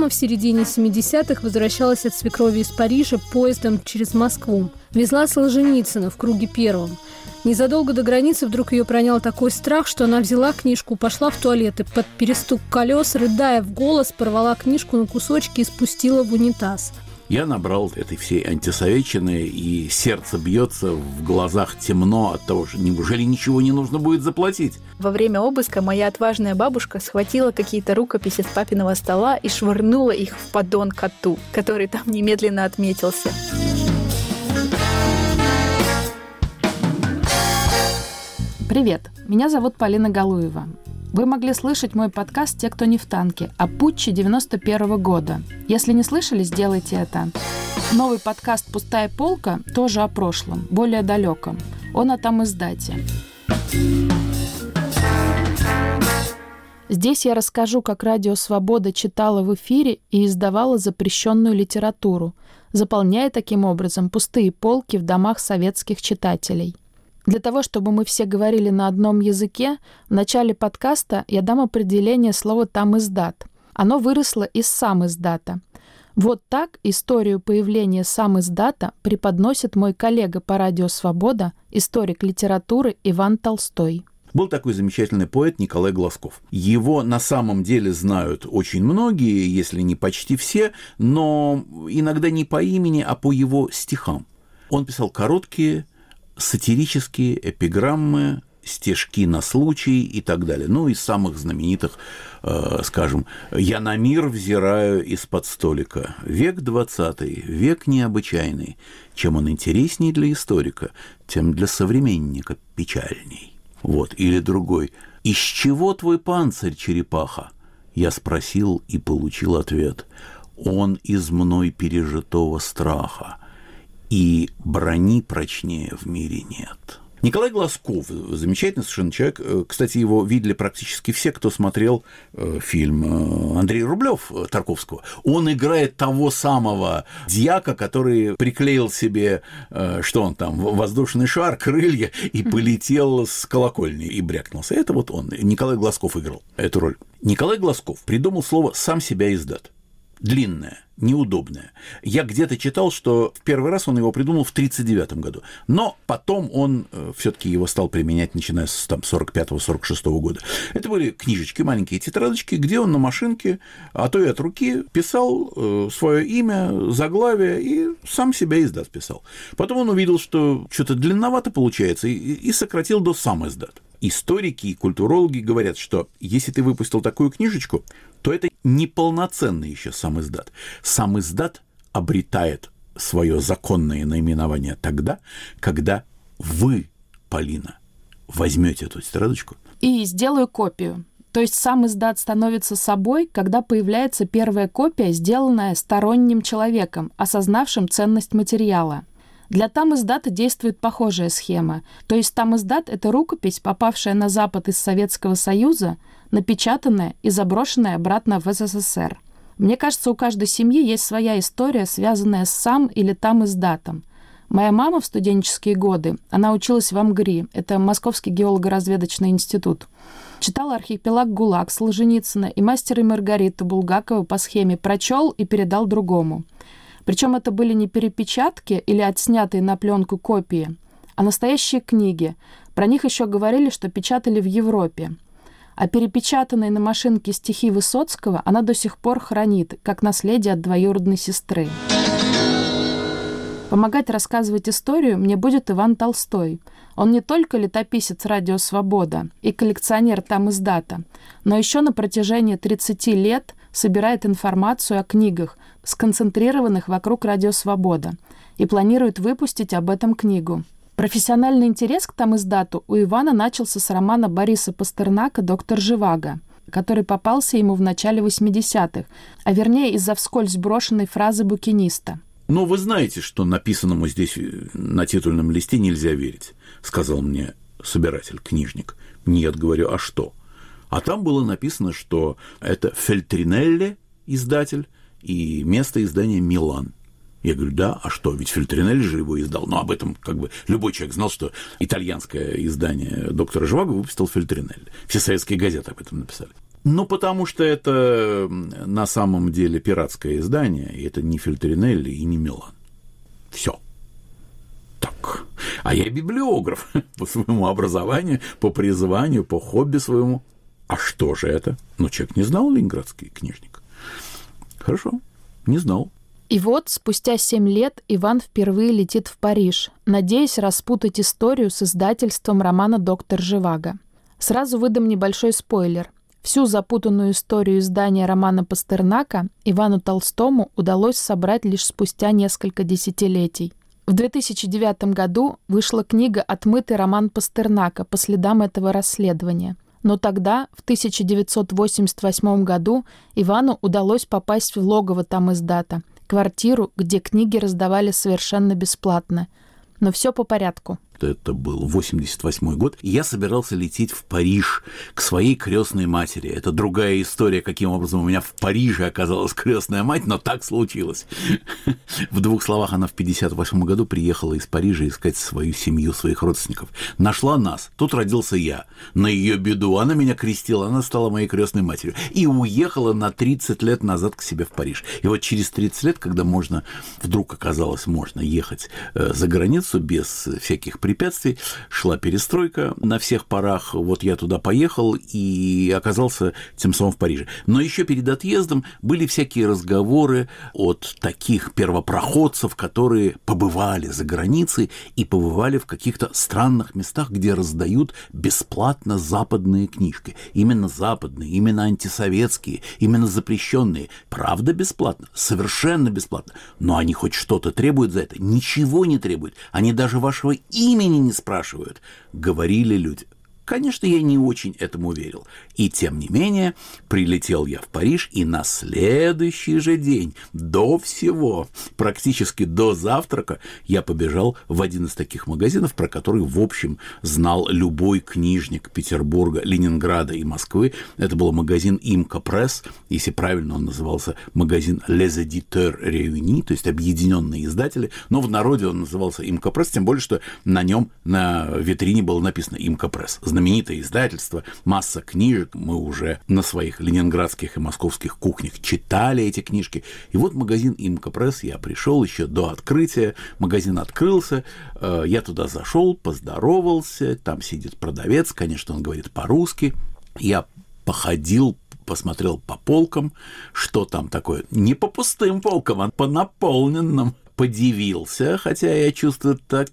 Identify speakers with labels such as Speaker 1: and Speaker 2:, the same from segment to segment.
Speaker 1: Мама в середине 70-х возвращалась от свекрови из Парижа поездом через Москву. Везла Солженицына в круге первом. Незадолго до границы вдруг ее пронял такой страх, что она взяла книжку, пошла в туалет и под перестук колес, рыдая в голос, порвала книжку на кусочки и спустила в унитаз.
Speaker 2: Я набрал этой всей антисоветчины, и сердце бьется, в глазах темно от того, что неужели ничего не нужно будет заплатить?
Speaker 3: Во время обыска моя отважная бабушка схватила какие-то рукописи с папиного стола и швырнула их в поддон коту, который там немедленно отметился.
Speaker 4: Привет, меня зовут Полина Галуева. Вы могли слышать мой подкаст «Те, кто не в танке» о путче 91 года. Если не слышали, сделайте это. Новый подкаст «Пустая полка» тоже о прошлом, более далеком. Он о тамиздате. Здесь я расскажу, как Радио Свобода читала в эфире и издавала запрещенную литературу, заполняя таким образом пустые полки в домах советских читателей. Для того, чтобы мы все говорили на одном языке, в начале подкаста я дам определение слова «тамиздат». Оно выросло из самиздата. Вот так историю появления самиздата преподносит мой коллега по Радио Свобода, историк литературы Иван Толстой.
Speaker 2: Был такой замечательный поэт Николай Глазков. Его на самом деле знают очень многие, если не почти все, но иногда не по имени, а по его стихам. Он писал короткие, сатирические эпиграммы, стишки на случай и так далее. Ну, из самых знаменитых, скажем, «Я на мир взираю из-под столика. Век 20, век необычайный. Чем он интересней для историка, тем для современника печальней». Вот. Или другой. «Из чего твой панцирь, черепаха?» Я спросил и получил ответ. «Он из мной пережитого страха. И брони прочнее в мире нет». Николай Глазков, замечательный совершенно человек. Кстати, его видели практически все, кто смотрел фильм Андрея Рублёв Тарковского. Он играет того самого дьяка, который приклеил себе, что он там, воздушный шар, крылья, и полетел с колокольни и брякнулся. Это вот он. Николай Глазков играл эту роль. Николай Глазков придумал слово «сам себя издат». Длинное, неудобное. Я где-то читал, что в первый раз он его придумал в 1939 году, но потом он все-таки его стал применять, начиная с 1945-1946 года. Это были книжечки, маленькие тетрадочки, где он на машинке, а то и от руки писал свое имя, заглавие и сам себя издат писал. Потом он увидел, что что-то длинновато получается, и сократил до сам издат. Историки и культурологи говорят, что если ты выпустил такую книжечку, то это неполноценный еще сам издат. Сам издат обретает свое законное наименование тогда, когда вы, Полина, возьмете эту тетрадочку
Speaker 4: и сделаю копию. То есть сам издат становится собой, когда появляется первая копия, сделанная сторонним человеком, осознавшим ценность материала. Для тамиздата действует похожая схема. То есть тамиздат — это рукопись, попавшая на Запад из Советского Союза, напечатанная и заброшенная обратно в СССР. Мне кажется, у каждой семьи есть своя история, связанная с сам или тамиздатом. Моя мама в студенческие годы, она училась в МГРИ, это Московский геолого-разведочный институт, читала «Архипелаг ГУЛАГ» Солженицына и «Мастера и Маргариту» Булгакова по схеме «прочел и передал другому». Причем это были не перепечатки или отснятые на пленку копии, а настоящие книги. Про них еще говорили, что печатали в Европе. А перепечатанные на машинке стихи Высоцкого она до сих пор хранит, как наследие от двоюродной сестры. Помогать рассказывать историю мне будет Иван Толстой. Он не только летописец «Радио Свобода» и коллекционер тамиздата, но еще на протяжении 30 лет собирает информацию о книгах, сконцентрированных вокруг «Радио Свобода», и планирует выпустить об этом книгу. Профессиональный интерес к тамиздату у Ивана начался с романа Бориса Пастернака «Доктор Живаго», который попался ему в начале 80-х, а вернее из-за вскользь брошенной фразы букиниста.
Speaker 2: «Но вы знаете, что написанному здесь на титульном листе нельзя верить», — сказал мне собиратель, книжник. «Нет, — говорю, — а что?» А там было написано, что это Фельтринелли издатель и место издания Милан. Я говорю, да, а что, ведь Фельтринелли же его издал. Но об этом как бы любой человек знал, что итальянское издание «Доктора Живаго» выпустил Фельтринелли. Все советские газеты об этом написали. Ну, потому что это на самом деле пиратское издание, и это не Фельтринелли и не Милан. Все. Так. А я библиограф по своему образованию, по призванию, по хобби своему. А что же это? Ну, человек не знал ленинградский книжник. Хорошо, не знал.
Speaker 4: И вот, спустя 7 лет Иван впервые летит в Париж, надеясь распутать историю с издательством романа «Доктор Живаго». Сразу выдам небольшой спойлер. Всю запутанную историю издания романа Пастернака Ивану Толстому удалось собрать лишь спустя несколько десятилетий. В 2009 году вышла книга «Отмытый роман Пастернака» по следам этого расследования. Но тогда, в 1988 году, Ивану удалось попасть в логово тамиздата, квартиру, где книги раздавали совершенно бесплатно. Но все по порядку.
Speaker 2: Это был 88 год, и я собирался лететь в Париж к своей крестной матери. Это другая история, каким образом у меня в Париже оказалась крестная мать, но так случилось. В двух словах, она в 58 году приехала из Парижа искать свою семью, своих родственников. Нашла нас, тут родился я. На ее беду она меня крестила, она стала моей крестной матерью. И уехала на 30 лет назад к себе в Париж. И вот через 30 лет, когда вдруг оказалось можно ехать за границу без всяких препятствий, шла перестройка на всех парах, вот я туда поехал и оказался тем самым в Париже. Но еще перед отъездом были всякие разговоры от таких первопроходцев, которые побывали за границей и побывали в каких-то странных местах, где раздают бесплатно западные книжки. Именно западные, именно антисоветские, именно запрещенные. Правда бесплатно? Совершенно бесплатно. Но они хоть что-то требуют за это? Ничего не требуют. Они даже вашего имени не спрашивают, говорили люди. Конечно, я не очень этому верил. И тем не менее, прилетел я в Париж, и на следующий же день, до всего, практически до завтрака, я побежал в один из таких магазинов, про который, в общем, знал любой книжник Петербурга, Ленинграда и Москвы. Это был магазин «Имка Пресс», если правильно он назывался магазин «Les Éditeurs Réunis», то есть объединенные издатели, но в народе он назывался «Имка Пресс», тем более, что на нем на витрине было написано «Имка Пресс». Знаменитое издательство, масса книжек, мы уже на своих ленинградских и московских кухнях читали эти книжки. И вот магазин «Имка Пресс», я пришел еще до открытия, магазин открылся, я туда зашел, поздоровался, там сидит продавец, конечно, он говорит по-русски, я походил, посмотрел по полкам, что там такое, не по пустым полкам, а по наполненным. Подивился, хотя я чувствую, так,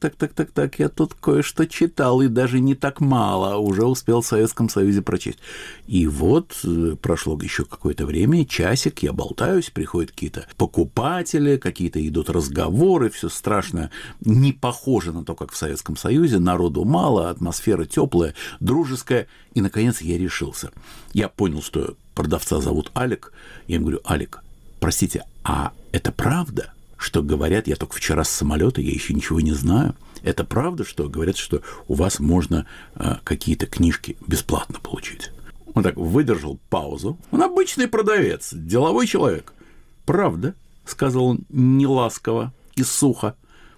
Speaker 2: я тут кое-что читал, и даже не так мало, уже успел в Советском Союзе прочесть. И вот прошло еще какое-то время, часик, я болтаюсь, приходят какие-то покупатели, какие-то идут разговоры, все страшно, не похоже на то, как в Советском Союзе, народу мало, атмосфера теплая, дружеская, и, наконец, я решился. Я понял, что продавца зовут Алик, я ему говорю: Алик, простите, а это правда? Что говорят, я только вчера с самолета, я еще ничего не знаю. Это правда, что говорят, что у вас можно какие-то книжки бесплатно получить? Он так выдержал паузу. Он обычный продавец, деловой человек. Правда, сказал он неласково и сухо.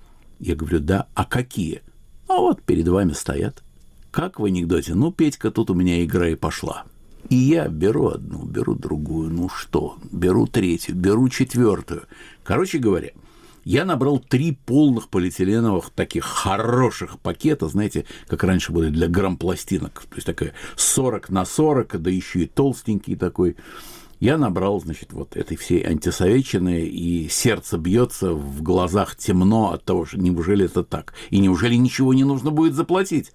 Speaker 2: Я говорю: да, а какие? А вот перед вами стоят. Как в анекдоте: ну, Петька, тут у меня игра и пошла. И я беру одну, беру другую, ну что, беру третью, беру четвертую. Короче говоря, я набрал 3 полных полиэтиленовых таких хороших пакета, знаете, как раньше были для грампластинок, то есть такая 40 на 40, да еще и толстенький такой. Я набрал, значит, вот этой всей антисоветчины, и сердце бьется, в глазах темно от того, что неужели это так, и неужели ничего не нужно будет заплатить.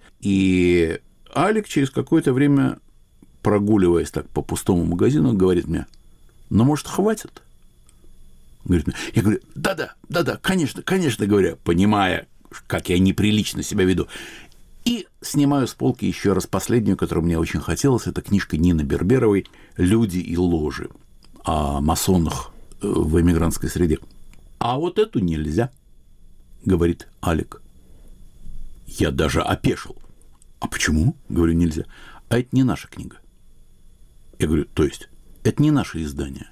Speaker 2: И Алик через какое-то время, прогуливаясь так по пустому магазину, говорит мне: ну, может, хватит? Говорит мне. Я говорю: да, конечно, говорю, понимая, как я неприлично себя веду. И снимаю с полки еще раз последнюю, которую мне очень хотелось. Это книжка Нины Берберовой «Люди и ложи» о масонах в эмигрантской среде. А вот эту нельзя, говорит Алик. Я даже опешил. А почему? Говорю, нельзя. А это не наша книга. Я говорю: то есть это не наше издание?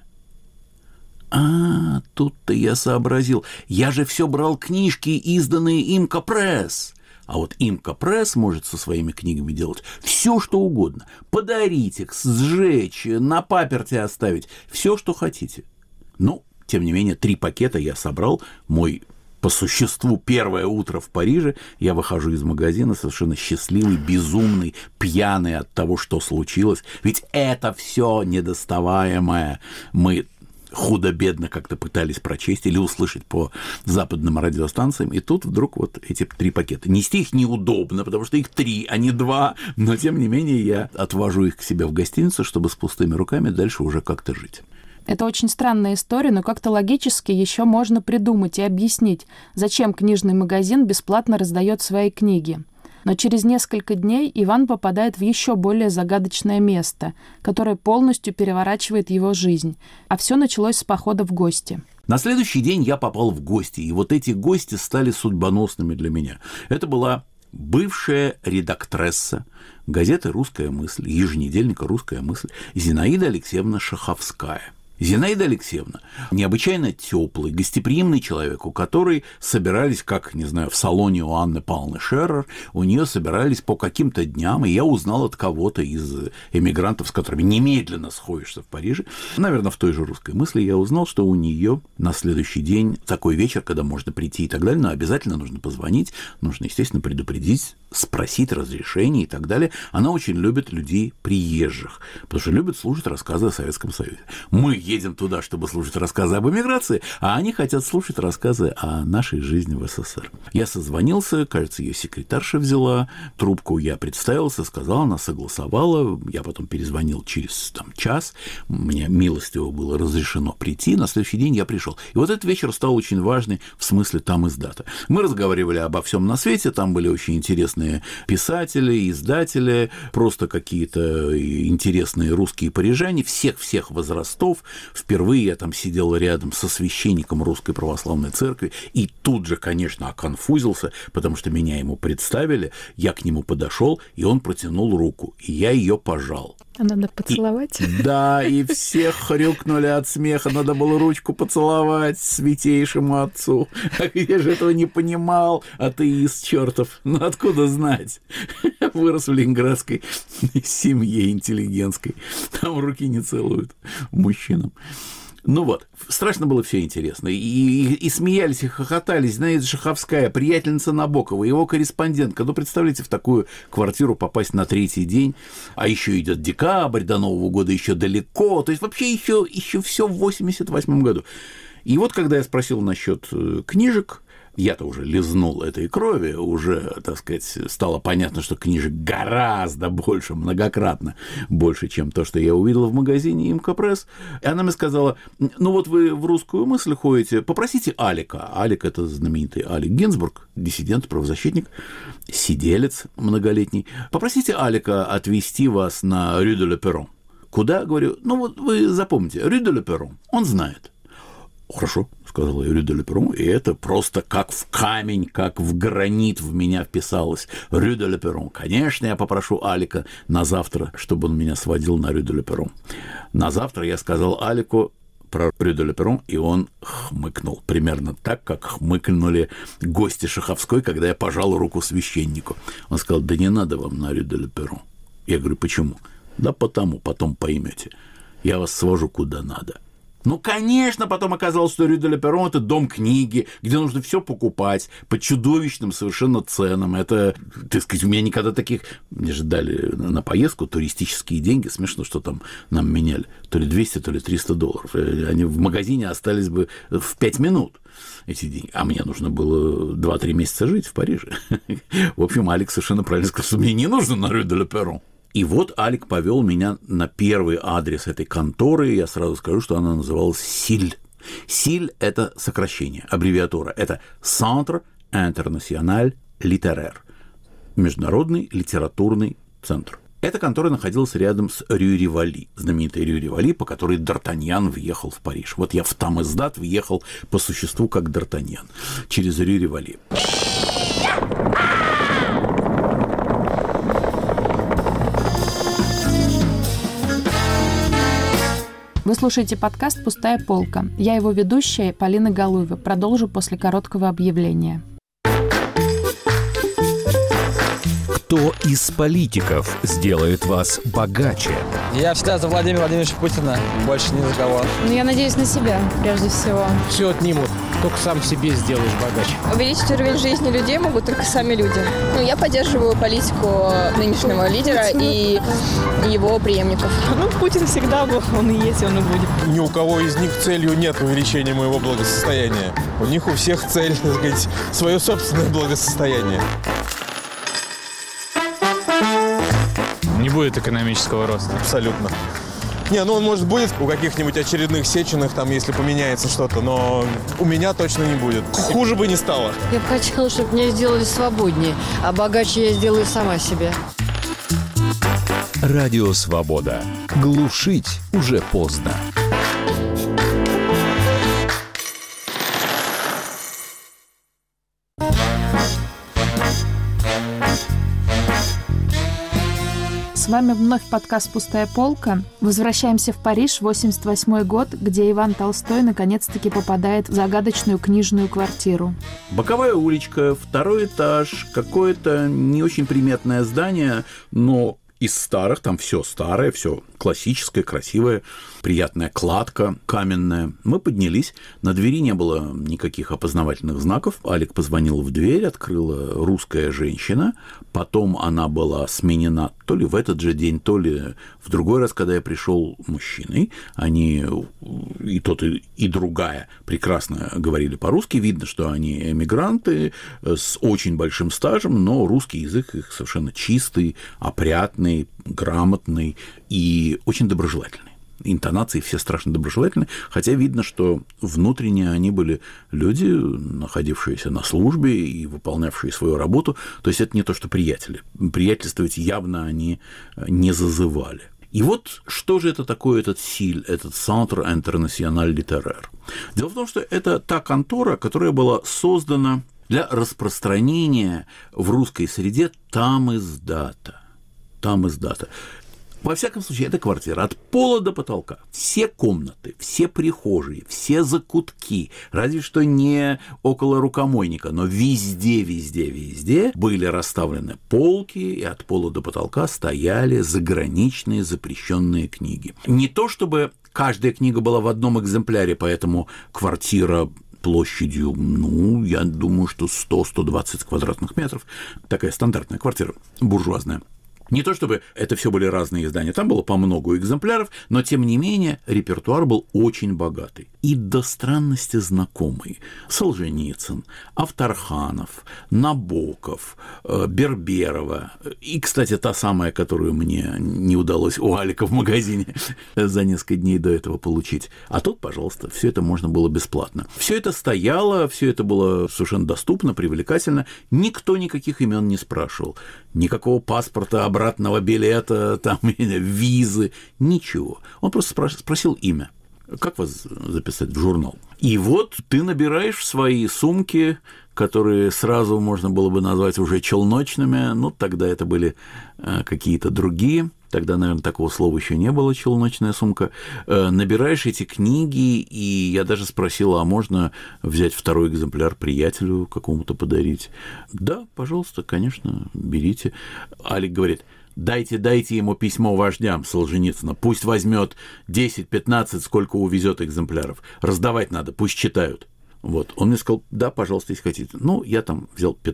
Speaker 2: Тут-то я сообразил. Я же все брал книжки, изданные Имка Пресс. А вот Имкапресс может со своими книгами делать все, что угодно. Подарить их, сжечь, на паперти оставить. Все, что хотите. Ну, тем не менее, 3 пакета я собрал. Мой, по существу, первое утро в Париже. Я выхожу из магазина совершенно счастливый, безумный, пьяный от того, что случилось. Ведь это все недоставаемое. Мы худо-бедно как-то пытались прочесть или услышать по западным радиостанциям, и тут вдруг вот эти 3 пакета. Нести их неудобно, потому что их 3, а не 2, но тем не менее я отвожу их к себе в гостиницу, чтобы с пустыми руками дальше уже как-то жить.
Speaker 4: Это очень странная история, но как-то логически еще можно придумать и объяснить, зачем книжный магазин бесплатно раздает свои книги. Но через несколько дней Иван попадает в еще более загадочное место, которое полностью переворачивает его жизнь. А все началось с похода в гости.
Speaker 2: На следующий день я попал в гости, и вот эти гости стали судьбоносными для меня. Это была бывшая редактресса газеты «Русская мысль», еженедельника «Русская мысль» Зинаида Алексеевна Шаховская. Зинаида Алексеевна необычайно теплый, гостеприимный человек, у которой собирались, как, не знаю, в салоне у Анны Павловны Шерер, у нее собирались по каким-то дням, и я узнал от кого-то из эмигрантов, с которыми немедленно сходишься в Париже, наверное, в той же «Русской мысли», я узнал, что у нее на следующий день такой вечер, когда можно прийти и так далее, но обязательно нужно позвонить, нужно, естественно, предупредить, спросить разрешение и так далее. Она очень любит людей приезжих, потому что любит слушать рассказы о Советском Союзе. Мы едем туда, чтобы слушать рассказы об эмиграции, а они хотят слушать рассказы о нашей жизни в СССР. Я созвонился, кажется, ее секретарша взяла трубку, я представился, сказал, она согласовала, я потом перезвонил через час, мне милостиво было разрешено прийти, на следующий день я пришел. И вот этот вечер стал очень важный в смысле там издата. Мы разговаривали обо всем на свете, там были очень интересные писатели, издатели, просто какие-то интересные русские парижане, всех возрастов. Впервые я там сидел рядом со священником Русской Православной Церкви и тут же, конечно, оконфузился, потому что меня ему представили, я к нему подошел, и он протянул руку, и я ее пожал.
Speaker 3: А надо поцеловать?
Speaker 2: Да, и все хрюкнули от смеха, надо было ручку поцеловать святейшему отцу. А я же этого не понимал, атеист чертов. Ну, откуда знать? Вырос в ленинградской семье интеллигентской. Там руки не целуют мужчинам. Ну вот, страшно было все интересно. И смеялись, и хохотались. Знаете, Шаховская, приятельница Набокова, его корреспондентка. Ну, представляете, в такую квартиру попасть на 3-й день, а еще идет декабрь, до Нового года еще далеко. То есть вообще еще все в 88 году. И вот, когда я спросил насчет книжек, я-то уже лизнул этой крови, уже, так сказать, стало понятно, что книжек гораздо больше, многократно больше, чем то, что я увидел в магазине «Имкапресс». И она мне сказала, ну вот вы в «Русскую мысль» ходите, попросите Алика. Алик – это знаменитый Алик Гинзбург, диссидент, правозащитник, сиделец многолетний. Попросите Алика отвезти вас на Рю де ла Перрон. Куда? Говорю, ну вот вы запомните, Рю де ла Перрон, он знает. Хорошо, сказала я, Рю де ла Перрон, и это просто как в камень, как в гранит в меня вписалось. Рю де ла Перрон. Конечно, я попрошу Алика на завтра, чтобы он меня сводил на Рю де ла Перрон. На завтра я сказал Алику про Рю де ла Перрон, и он хмыкнул. Примерно так, как хмыкнули гости Шаховской, когда я пожал руку священнику. Он сказал, да не надо вам на Рю де ла Перрон. Я говорю, почему? Да потому, потом поймете. Я вас свожу куда надо. Ну, конечно, потом оказалось, что Рю де ла Перрон – это дом книги, где нужно все покупать по чудовищным совершенно ценам. Это, так сказать, у меня никогда таких... Мне же дали на поездку туристические деньги. Смешно, что там нам меняли. То ли 200, то ли 300 долларов. Они в магазине остались бы в 5 минут, эти деньги. А мне нужно было 2-3 месяца жить в Париже. В общем, Алекс совершенно правильно сказал, что мне не нужно на Рю де ла Перрон. И вот Алик повел меня на первый адрес этой конторы. Я сразу скажу, что она называлась СИЛь. СИЛь – это сокращение, аббревиатура. Это Centre International Littéraire. Международный литературный центр. Эта контора находилась рядом с Рю Риволи, знаменитой Рю Риволи, по которой Д'Артаньян въехал в Париж. Вот я в там издат въехал по существу как Д'Артаньян через Рю Риволи.
Speaker 4: Вы слушаете подкаст «Пустая полка». Я его ведущая Полина Галуева. Продолжу после короткого объявления.
Speaker 5: Кто из политиков сделает вас богаче?
Speaker 6: Я всегда за Владимира Владимировича Путина, больше ни за кого.
Speaker 7: Я надеюсь на себя, прежде всего.
Speaker 8: Все отнимут, только сам себе сделаешь богаче.
Speaker 9: Увеличить уровень жизни людей могут только сами люди. Я поддерживаю политику нынешнего лидера и его преемников.
Speaker 10: Путин всегда был, он и есть, он и будет.
Speaker 11: Ни у кого из них целью нет увеличения моего благосостояния. У них у всех цель, так сказать, свое собственное благосостояние.
Speaker 12: Не будет экономического роста.
Speaker 11: Абсолютно. Он, может, будет у каких-нибудь очередных Сеченых, там, если поменяется что-то, но у меня точно не будет. Хуже бы не стало.
Speaker 13: Я бы хотела, чтобы меня сделали свободнее, а богаче я сделаю сама себе.
Speaker 5: Радио «Свобода». Глушить уже поздно.
Speaker 4: С вами вновь подкаст «Пустая полка». Возвращаемся в Париж, 88 год, где Иван Толстой наконец-таки попадает в загадочную книжную квартиру.
Speaker 2: Боковая уличка, 2-й этаж, какое-то не очень приметное здание, но из старых, там все старое, все классическое, красивое, приятная кладка каменная. Мы поднялись, на двери не было никаких опознавательных знаков. Алик позвонил в дверь, открыла русская женщина, потом она была сменена то ли в этот же день, то ли в другой раз, когда я пришел, мужчиной. Они, и тот, и другая, прекрасно говорили по-русски. Видно, что они эмигранты с очень большим стажем, но русский язык их совершенно чистый, опрятный, грамотный и очень доброжелательный. Интонации все страшно доброжелательны, хотя видно, что внутренне они были люди, находившиеся на службе и выполнявшие свою работу. То есть это не то, что приятели. Приятельствовать явно они не зазывали. И вот что же это такое, этот СИЛь, этот Centre International Littéraire? Дело в том, что это та контора, которая была создана для распространения в русской среде тамиздата. Во всяком случае, это квартира от пола до потолка. Все комнаты, все прихожие, все закутки, разве что не около рукомойника, но везде были расставлены полки, и от пола до потолка стояли заграничные запрещенные книги. Не то чтобы каждая книга была в одном экземпляре, поэтому квартира площадью, я думаю, что 100-120 квадратных метров. Такая стандартная квартира, буржуазная. Не то чтобы это все были разные издания, там было по много экземпляров, но, тем не менее, репертуар был очень богатый. И до странности знакомый. Солженицын, Авторханов, Набоков, Берберова. И, кстати, та самая, которую мне не удалось у Алика в магазине за несколько дней до этого получить. А тут, пожалуйста, все это можно было бесплатно. Все это стояло, все это было совершенно доступно, привлекательно. Никто никаких имен не спрашивал. Никакого паспорта, обратного билета, там, визы, ничего. Он просто спросил имя. Как вас записать в журнал? И вот ты набираешь в свои сумки, которые сразу можно было бы назвать уже челночными, тогда это были какие-то другие, тогда, наверное, такого слова еще не было, челночная сумка, набираешь эти книги, и я даже спросила, а можно взять 2-й экземпляр приятелю какому-то подарить? Да, пожалуйста, конечно, берите. Алик говорит: Дайте ему письмо вождям Солженицына, пусть возьмет 10-15, сколько увезет экземпляров. Раздавать надо, пусть читают. Вот. Он мне сказал: да, пожалуйста, если хотите. Я там взял 5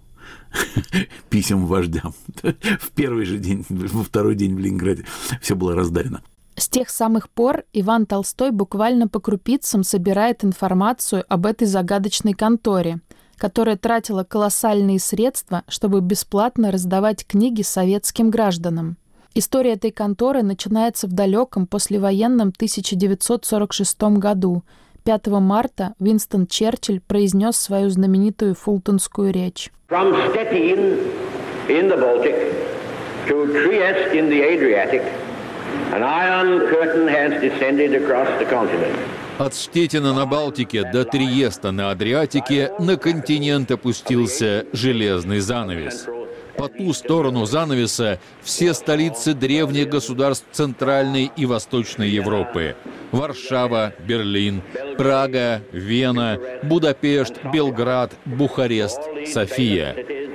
Speaker 2: писем вождям. В первый же день, во 2-й день в Ленинграде все было раздарено.
Speaker 4: С тех самых пор Иван Толстой буквально по крупицам собирает информацию об этой загадочной конторе, которая тратила колоссальные средства, чтобы бесплатно раздавать книги советским гражданам. История этой конторы начинается в далеком послевоенном 1946 году. 5 марта Уинстон Черчилль произнес свою знаменитую фултонскую речь.
Speaker 14: From Stettin in the Baltic to Trieste in the Adriatic, an iron curtain has descended across the continent.
Speaker 15: От Штеттина на Балтике до Триеста на Адриатике на континент опустился железный занавес. По ту сторону занавеса все столицы древних государств Центральной и Восточной Европы. Варшава, Берлин, Прага, Вена, Будапешт, Белград, Бухарест, София.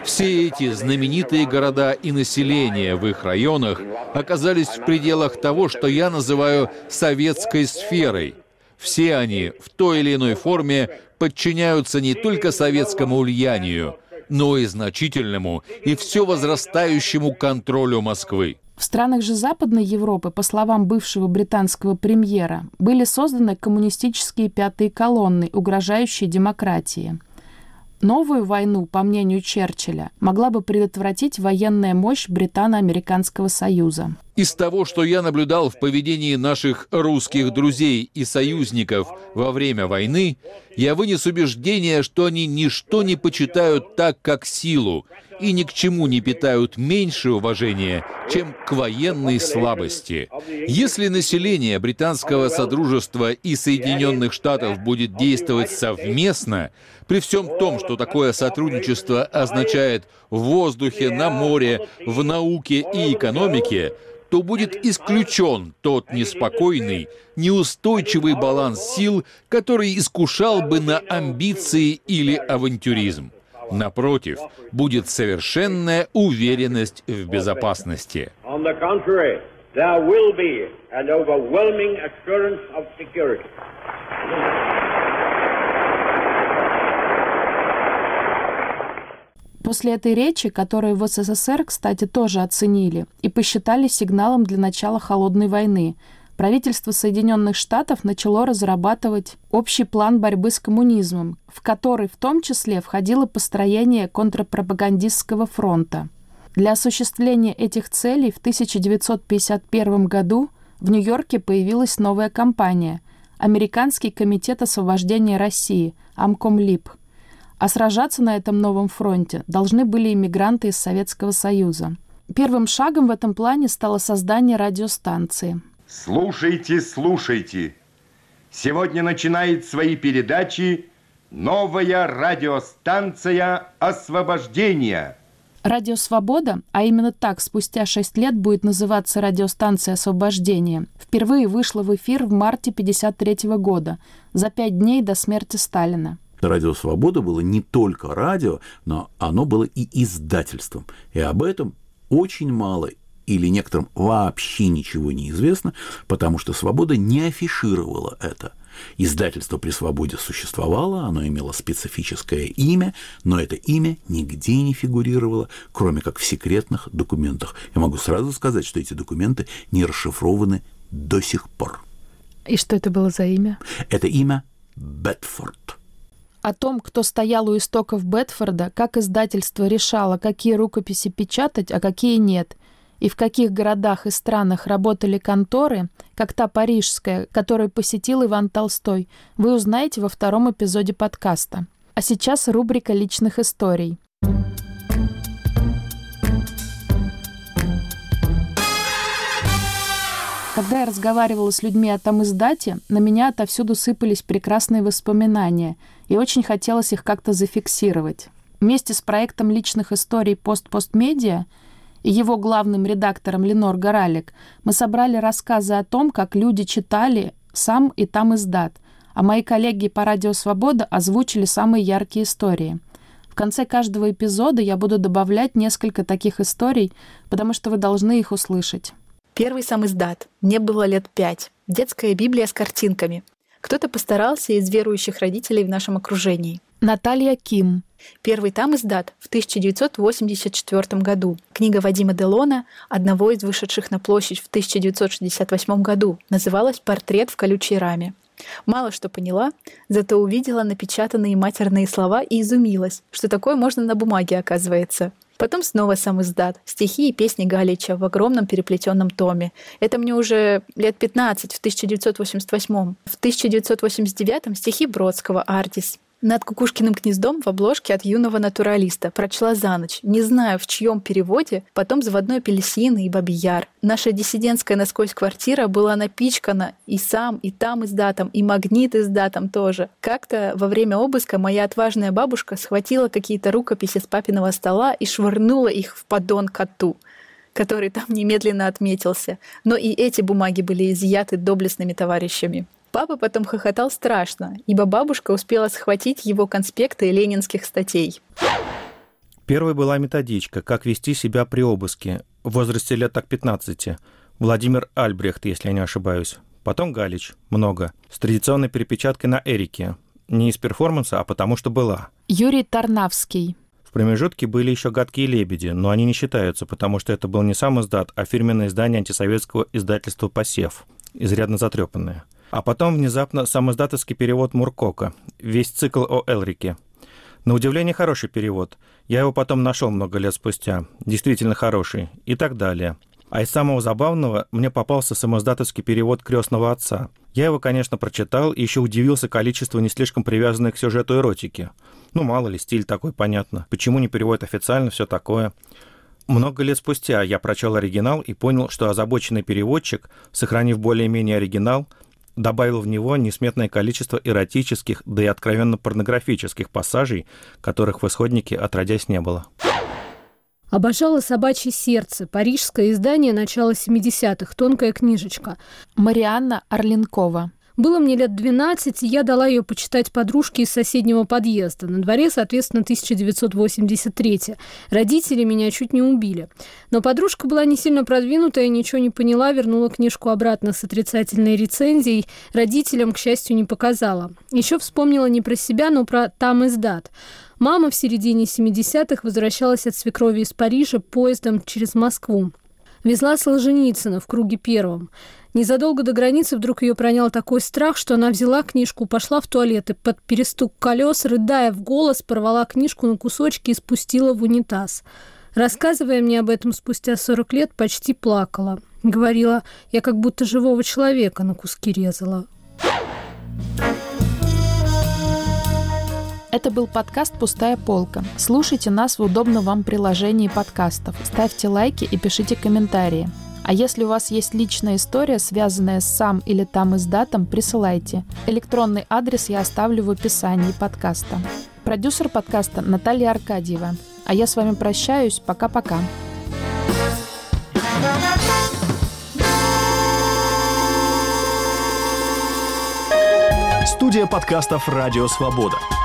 Speaker 15: Все эти знаменитые города и население в их районах оказались в пределах того, что я называю советской сферой. Все они в той или иной форме подчиняются не только советскому влиянию, но и значительному и все возрастающему контролю Москвы.
Speaker 4: В странах же Западной Европы, по словам бывшего британского премьера, были созданы коммунистические пятые колонны, угрожающие демократии. Новую войну, по мнению Черчилля, могла бы предотвратить военная мощь Британо-Американского союза.
Speaker 15: Из того, что я наблюдал в поведении наших русских друзей и союзников во время войны, я вынес убеждение, что они ничто не почитают так, как силу, и ни к чему не питают меньше уважения, чем к военной слабости. Если население Британского Содружества и Соединенных Штатов будет действовать совместно, при всем том, что такое сотрудничество означает в воздухе, на море, в науке и экономике, то будет исключен тот неспокойный, неустойчивый баланс сил, который искушал бы на амбиции или авантюризм. Напротив, будет совершенная уверенность в безопасности.
Speaker 4: После этой речи, которую в СССР, кстати, тоже оценили и посчитали сигналом для начала холодной войны, правительство Соединенных Штатов начало разрабатывать общий план борьбы с коммунизмом, в который в том числе входило построение контрпропагандистского фронта. Для осуществления этих целей в 1951 году в Нью-Йорке появилась новая компания – Американский комитет освобождения России, Амкомлиб. А сражаться на этом новом фронте должны были иммигранты из Советского Союза. Первым шагом в этом плане стало создание радиостанции.
Speaker 16: Слушайте, слушайте. Сегодня начинает свои передачи новая радиостанция «Освобождение».
Speaker 4: Радио «Свобода», а именно так спустя 6 лет будет называться радиостанция «Освобождение», впервые вышла в эфир в марте 1953 года, за 5 дней до смерти Сталина.
Speaker 2: Радио «Свобода» было не только радио, но оно было и издательством. И об этом очень мало или некоторым вообще ничего не известно, потому что «Свобода» не афишировала это. Издательство при «Свободе» существовало, оно имело специфическое имя, но это имя нигде не фигурировало, кроме как в секретных документах. Я могу сразу сказать, что эти документы не расшифрованы до сих пор.
Speaker 3: И что это было за имя?
Speaker 2: Это имя Бетфорд.
Speaker 4: О том, кто стоял у истоков Бетфорда, как издательство решало, какие рукописи печатать, а какие нет, и в каких городах и странах работали конторы, как та парижская, которую посетил Иван Толстой, вы узнаете во 2-м эпизоде подкаста. А сейчас рубрика личных историй. Когда я разговаривала с людьми о тамиздате, на меня отовсюду сыпались прекрасные воспоминания, и очень хотелось их как-то зафиксировать. Вместе с проектом личных историй «Пост-Постмедиа» и его главным редактором Ленор Горалик мы собрали рассказы о том, как люди читали сам и тамиздат, а мои коллеги по «Радио Свобода» озвучили самые яркие истории. В конце каждого эпизода я буду добавлять несколько таких историй, потому что вы должны их услышать.
Speaker 3: Первый самиздат. Мне было лет 5. Детская Библия с картинками. Кто-то постарался из верующих родителей в нашем окружении.
Speaker 4: Наталья Ким.
Speaker 3: Первый тамиздат в 1984 году. Книга Вадима Делона, одного из вышедших на площадь в 1968 году, называлась «Портрет в колючей раме». Мало что поняла, зато увидела напечатанные матерные слова и изумилась, что такое можно на бумаге, оказывается. Потом снова самиздат, стихи и песни Галича в огромном переплетенном томе. Это мне уже лет 15, в 1988. В 1989 стихи Бродского «Артис». «Над кукушкиным гнездом» в обложке от юного натуралиста. Прочла за ночь. Не знаю, в чьем переводе. Потом «Заводной апельсин» и «Бабий Яр». Наша диссидентская насквозь квартира была напичкана и сам, и там издатом, и магнит издатом тоже. Как-то во время обыска моя отважная бабушка схватила какие-то рукописи с папиного стола и швырнула их в поддон коту, который там немедленно отметился. Но и эти бумаги были изъяты доблестными товарищами. Папа потом хохотал страшно, ибо бабушка успела схватить его конспекты ленинских статей.
Speaker 17: Первой была методичка «Как вести себя при обыске» в возрасте лет так 15. Владимир Альбрехт, если я не ошибаюсь. Потом Галич, много, с традиционной перепечаткой на Эрике. Не из перформанса, а потому что была.
Speaker 4: Юрий Тарнавский.
Speaker 17: В промежутке были еще «Гадкие лебеди», но они не считаются, потому что это был не сам издат, а фирменное издание антисоветского издательства «Посев», изрядно затрепанное. А потом внезапно самоиздатовский перевод Муркока, весь цикл о Элрике. На удивление хороший перевод. Я его потом нашел много лет спустя. Действительно хороший. И так далее. А из самого забавного мне попался самоиздатовский перевод «Крестного отца». Я его, конечно, прочитал и еще удивился количеству не слишком привязанной к сюжету эротики. Ну, мало ли, стиль такой, понятно. Почему не переводят официально, все такое. Много лет спустя я прочел оригинал и понял, что озабоченный переводчик, сохранив более-менее оригинал, добавил в него несметное количество эротических, да и откровенно порнографических пассажей, которых в исходнике отродясь не было.
Speaker 1: Обожала «Собачье сердце», парижское издание начала 70-х, тонкая книжечка.
Speaker 4: Марианна Орленкова.
Speaker 1: Было мне лет 12, и я дала ее почитать подружке из соседнего подъезда. На дворе, соответственно, 1983. Родители меня чуть не убили. Но подружка была не сильно продвинутая, ничего не поняла, вернула книжку обратно с отрицательной рецензией. Родителям, к счастью, не показала. Еще вспомнила не про себя, но про «Там издат». Мама в середине 70-х возвращалась от свекрови из Парижа поездом через Москву. Везла Солженицына в круге первом. Незадолго до границы вдруг ее пронял такой страх, что она взяла книжку, пошла в туалет и под перестук колес, рыдая в голос, порвала книжку на кусочки и спустила в унитаз. Рассказывая мне об этом спустя 40 лет, почти плакала. Говорила, я как будто живого человека на куски резала.
Speaker 4: Это был подкаст «Пустая полка». Слушайте нас в удобном вам приложении подкастов. Ставьте лайки и пишите комментарии. А если у вас есть личная история, связанная с «Сам» или «Там издатом», присылайте. Электронный адрес я оставлю в описании подкаста. Продюсер подкаста Наталья Аркадьева. А я с вами прощаюсь. Пока-пока.
Speaker 5: Студия подкастов «Радио Свобода».